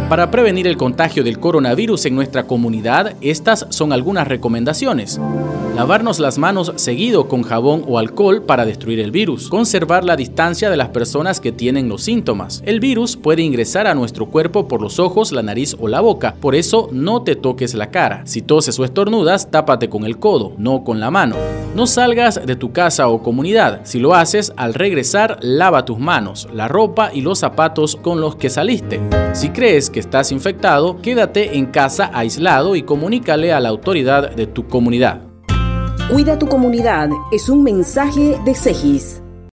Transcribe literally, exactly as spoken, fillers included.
Para prevenir el contagio del coronavirus en nuestra comunidad, estas son algunas recomendaciones. Lavarnos las manos seguido con jabón o alcohol para destruir el virus. Conservar la distancia de las personas que tienen los síntomas. El virus puede ingresar a nuestro cuerpo por los ojos, la nariz o la boca, por eso no te toques la cara. Si toses o estornudas, tápate con el codo, no con la mano. No salgas de tu casa o comunidad. Si lo haces, al regresar, lava tus manos, la ropa y los zapatos con los que saliste. Si crees que estás infectado, quédate en casa aislado y comunícale a la autoridad de tu comunidad. Cuida tu comunidad es un mensaje de Segis.